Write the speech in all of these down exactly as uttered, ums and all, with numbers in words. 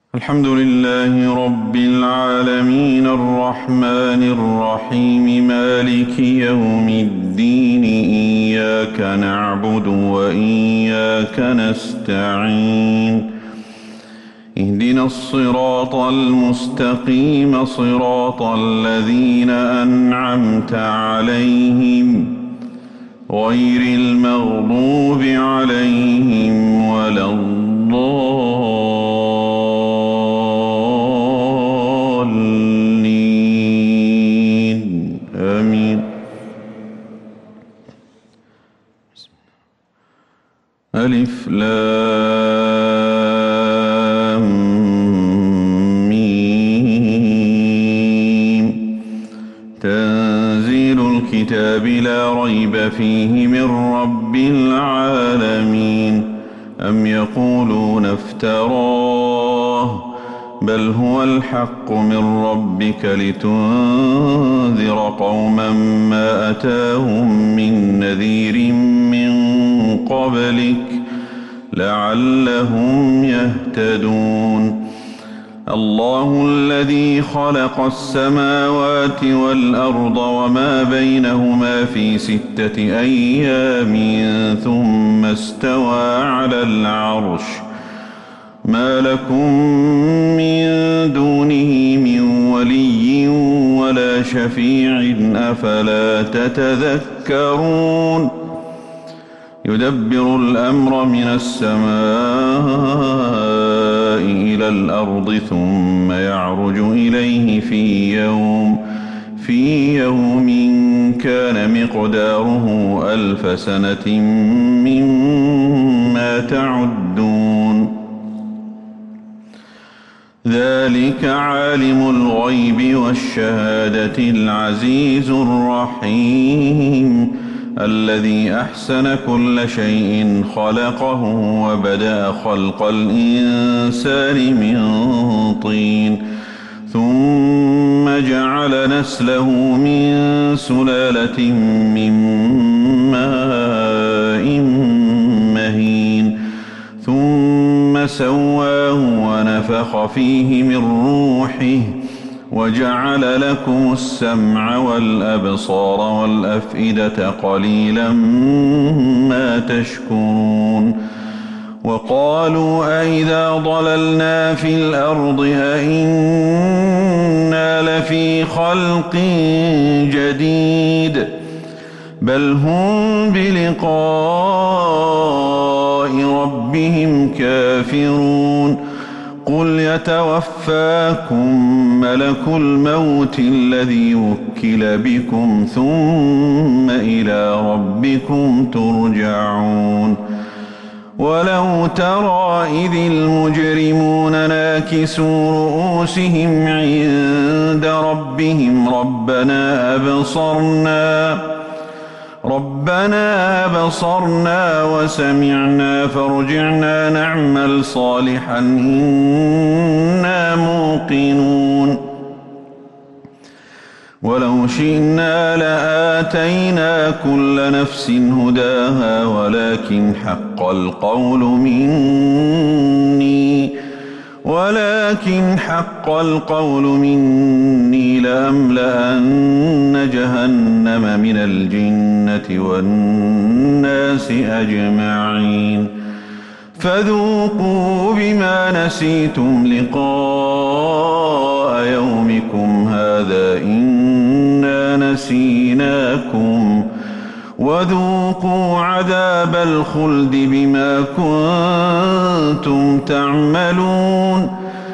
الحمد لله رب العالمين الرحمن الرحيم مالك يوم الدين إياك نعبد وإياك نستعين اهدنا الصراط المستقيم صراط الذين أنعمت عليهم غير المغضوب عليهم ولا الضالين آمين. ألف لام ميم تنزيل الكتاب لا ريب فيه من رب العالمين. أم يقولون افتراه بل هو الحق من ربك لتنذر قوما ما أتاهم من نذير من قبلك لعلهم يهتدون. الله الذي خلق السماوات والأرض وما بينهما في ستة أيام ثم استوى على العرش ما لكم من دونه من ولي ولا شفيع أفلا تتذكرون. يدبر الأمر من السماء إلى الأرض ثم يعرج إليه في يوم في يوم كان مقداره ألف سنة مما تعدون. ذلك عالم الغيب والشهادة العزيز الرحيم الذي أحسن كل شيء خلقه وبدأ خلق الإنسان من طين ثم جعل نسله من سلالة من ماء مهين ثم سواه ونفخ فيه من روحه وجعل لكم السمع والأبصار والأفئدة قليلا ما تشكرون. وقالوا أئذا ضللنا في الأرض أئنا لفي خلق جديد بل هم بلقاء ربهم كافرون. قل يتوفاكم ملك الموت الذي وكل بكم ثم إلى ربكم ترجعون. ولو ترى إذ المجرمون ناكسوا رؤوسهم عند ربهم ربنا أبصرنا ربنا أبصرنا وسمعنا فارجعنا نعمل صالحا إنا موقنون. ولو شئنا لآتينا كل نفس هداها ولكن حق القول مني ولكن حق القول مني لأملأن جهنم من الجنة والناس أجمعين. فذوقوا بما نسيتم لقاء يومكم هذا إنا نسيناكم وذوقوا عذاب الخلد بما كنتم تعملون.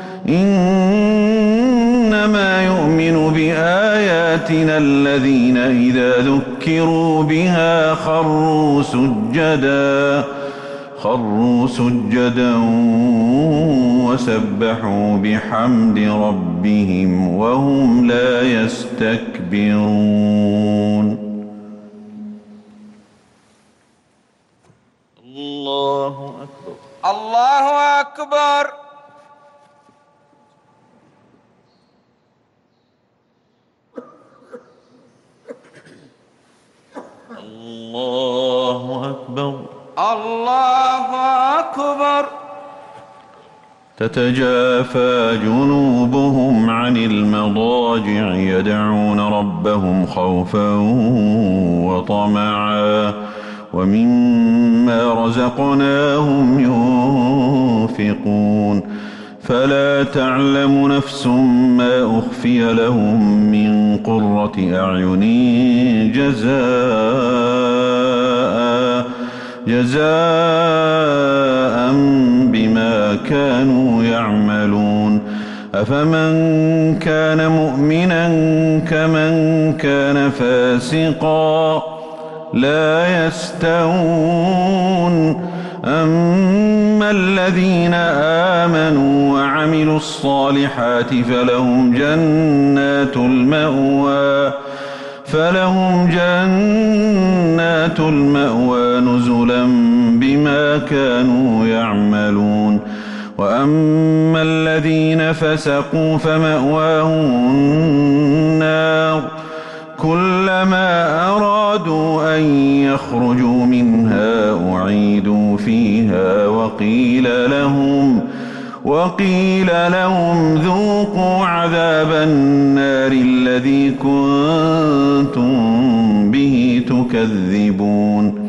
إنما يؤمن بآياتنا الذين إذا ذكروا بها خروا سجدا خروا سجدا وسبحوا بحمد ربهم وهم لا يستكبرون. الله أكبر. الله أكبر. الله أكبر. الله أكبر. تتجافى جنوبهم عن المضاجع يدعون ربهم خوفا وطمعا ومما رزقناهم ينفقون فلا تعلم نفس ما أخفي لهم من قرة أعين جزاء جزاء بما كانوا يعملون أفمن كان مؤمنا كمن كان فاسقا لا يستوون أما الذين آمنوا وعملوا الصالحات فلهم جنات المأوى فلهم جنات المأوى نزلا بما كانوا يعملون وأما الذين فسقوا فمأواهم النار كلما أرادوا أن يخرجوا منها أعيدوا فيها وقيل لهم وقيل لهم ذوقوا عذاب النار الذي كنتم به تكذبون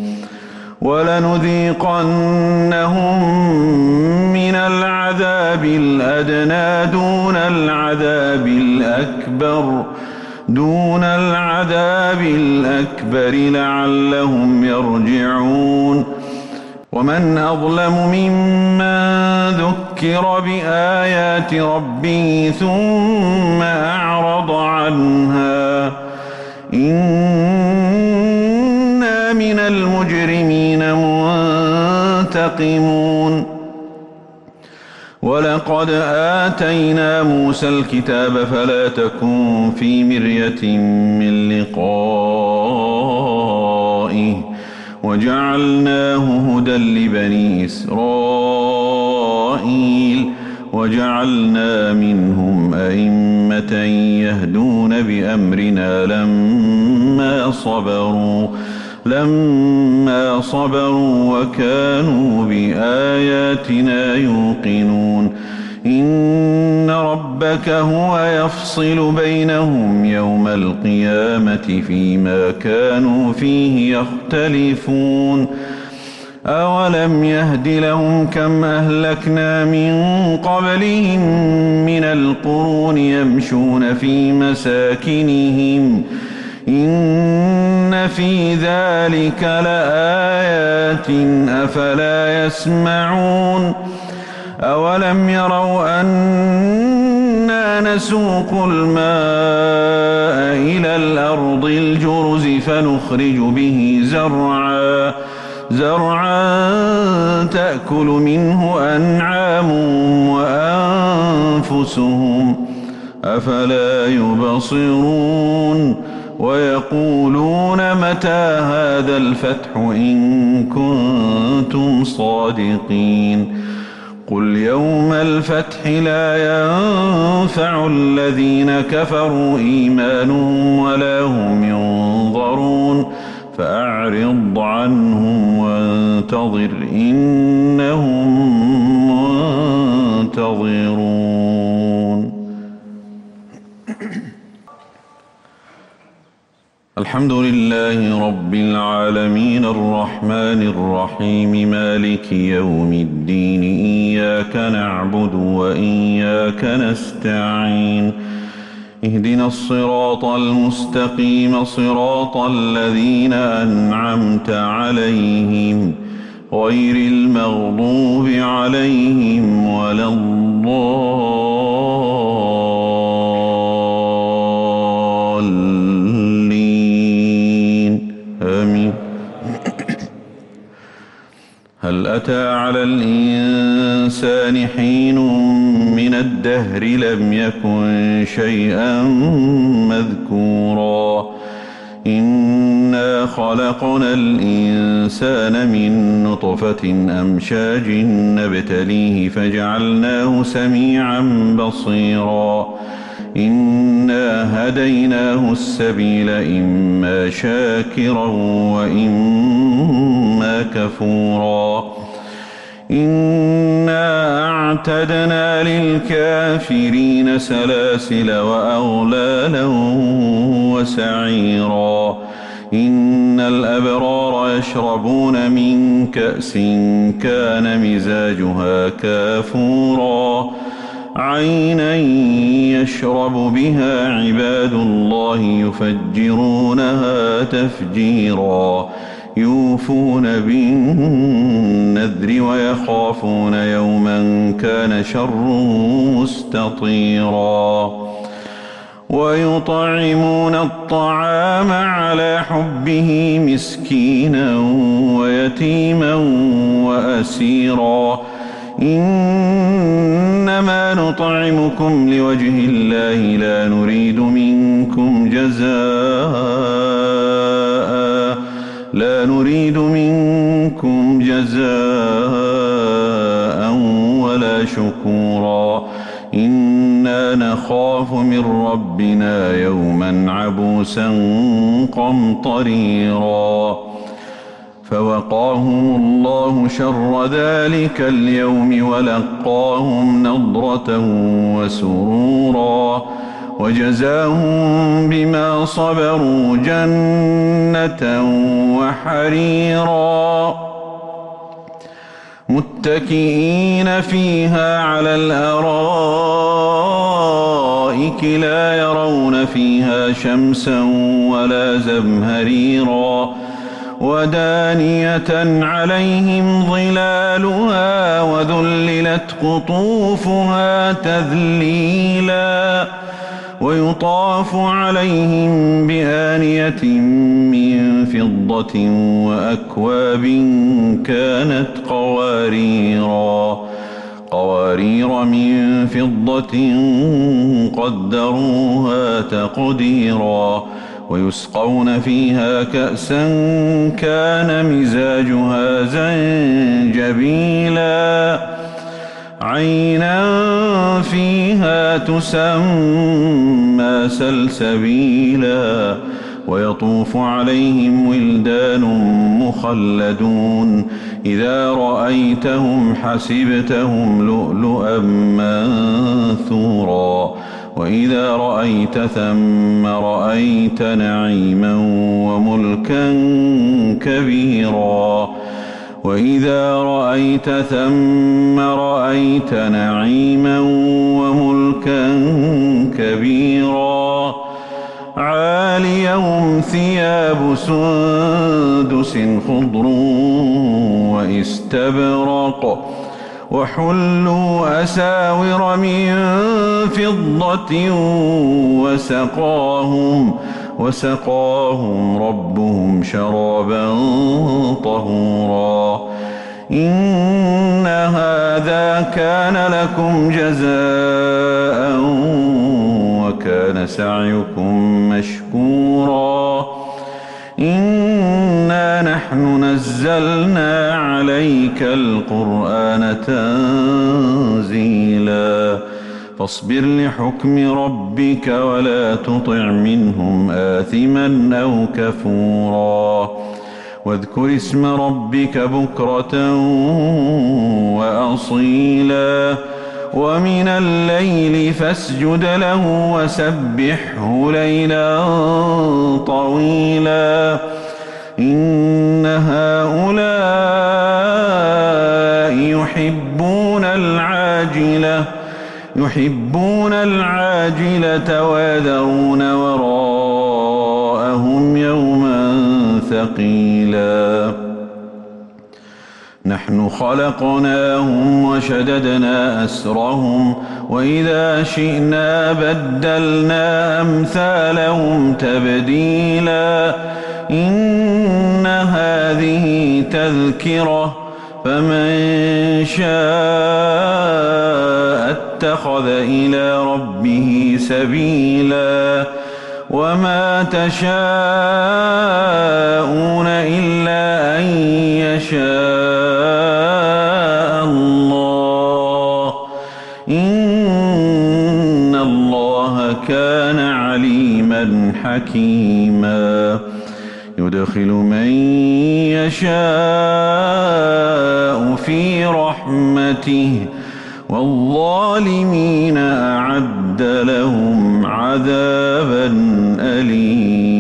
ولنذيقنهم من العذاب الأدنى دون العذاب الأكبر دون العذاب الأكبر لعلهم يرجعون ومن أظلم ممن ذكر بآيات ربه ثم أعرض عنها إنا من المجرمين منتقمون ولقد آتينا موسى الكتاب فلا تكن في مرية من لقائه وجعلناه هدى لبني إسرائيل وجعلنا منهم أئمة يهدون بأمرنا لما صبروا لما صبروا وكانوا بآياتنا يوقنون إن ربك هو يفصل بينهم يوم القيامة فيما كانوا فيه يختلفون أولم يهد لهم كم أهلكنا من قبلهم من القرون يمشون في مساكنهم إن في ذلك لآيات أفلا يسمعون أولم يروا أنا نسوق الماء إلى الأرض الجرز فنخرج به زرعا زرعا تأكل منه أنعامهم وأنفسهم أفلا يبصرون ويقولون متى هذا الفتح إن كنتم صادقين قل يوم الفتح لا ينفع الذين كفروا إيمانهم ولا هم ينظرون فأعرض عنهم وانتظر إنهم منتظرون. الحمد لله رب العالمين الرحمن الرحيم مالك يوم الدين إياك نعبد وإياك نستعين اهدنا الصراط المستقيم صراط الذين أنعمت عليهم غير المغضوب عليهم ولا الضالين آمين. هل أتى على الإنسان حين من الدهر لم يكن شيئا مذكورا إنا خلقنا الإنسان من نطفة أمشاج نبتليه فجعلناه سميعا بصيرا إنا هديناه السبيل إما شاكرا وإما كفورا إنا أعتدنا للكافرين سلاسل وأغلالا وسعيرا إن الأبرار يشربون من كأس كان مزاجها كافورا عينا يشرب بها عباد الله يفجرونها تفجيرا يوفون بالنذر ويخافون يوما كان شره مستطيرا ويطعمون الطعام على حبه مسكينا ويتيما وأسيرا إنما نطعمكم لوجه الله لا نريد منكم جزاء لا نريد منكم جزاء ولا شكورا إنا نخاف من ربنا يوما عبوسا قمطريرا فوقاهم الله شر ذلك اليوم ولقاهم نضرة وسرورا وجزاهم بما صبروا جنة وحريرا متكئين فيها على الأرائك لا يرون فيها شمسا ولا زمهريرا ودانية عليهم ظلالها وذللت قطوفها تذليلا ويطاف عليهم بآنية من فضة وأكواب كانت قواريرا قوارير من فضة قدروها تقديرا ويسقون فيها كأسا كان مزاجها زنجبيلا عينا فيها تسمى سلسبيلا ويطوف عليهم ولدان مخلدون إذا رأيتهم حسبتهم لؤلؤا منثورا وإذا رأيت ثم رأيت نعيما وملكا كبيرا وإذا رأيت ثم رأيت نعيما وملكا كبيرا عاليهم ثياب سندس خضر واستبرق وحلوا أساور من فضة وسقاهم وسقاهم ربهم شرابا طهورا إن هذا كان لكم جزاء وكان سعيكم مشكورا إنا نحن نزلنا عليك القرآن تنزيلا فاصبر لحكم ربك ولا تطع منهم آثما أو كفورا واذكر اسم ربك بكرة وأصيلا ومن الليل فاسجد له وسبحه ليلا طويلا إن هؤلاء يحبون العاجلة يحبون العاجلة ويذرون وراءهم يوما ثقيلا نحن خلقناهم وشددنا أسرهم وإذا شئنا بدلنا أمثالهم تبديلا إن هذه تذكرة فمن شاء اتخذ إلى ربه سبيلا وما تشاءون إلا أن يشاء الله إن الله كان عليما حكيما يدخل من يشاء في رحمته والظالمين أعد لهم عذابا أليما.